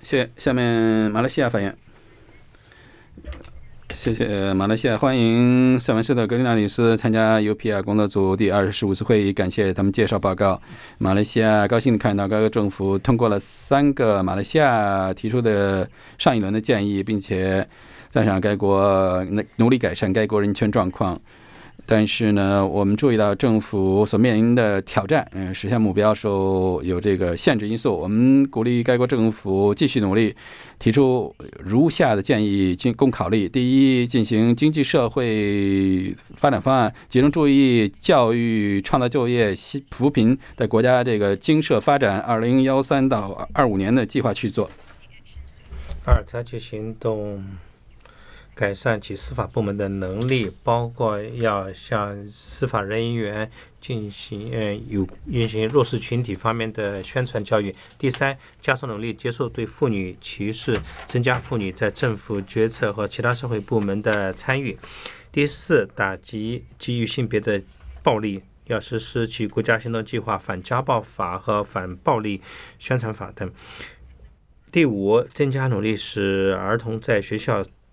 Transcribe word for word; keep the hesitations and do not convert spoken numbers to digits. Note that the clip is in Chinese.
谢下面马来西亚发言。谢谢马来西亚，欢迎塞文市的格丽娜女士参加 U P R 工作组第二十五次会议，感谢他们介绍报告。马来西亚高兴地看到该国政府通过了三个马来西亚提出的上一轮的建议，并且赞赏该国努力改善该国人权状况。但是呢，我们注意到政府所面临的挑战，嗯，实现目标时候有这个限制因素。我们鼓励该国政府继续努力，提出如下的建议供考虑：第一，进行经济社会发展方案，集中注意教育、创造就业、扶贫的国家这个经社发展二零一三到二五年的计划去做。 二，采取行动改善其司法部门的能力，包括要向司法人员进行呃有运行弱势群体方面的宣传教育。第三，加速努力接受对妇女歧视，增加妇女在政府决策和其他社会部门的参与。第四，打击基于性别的暴力，要实施其国家行动计划、反家暴法和反暴力宣传法等。第五，增加努力使儿童在学校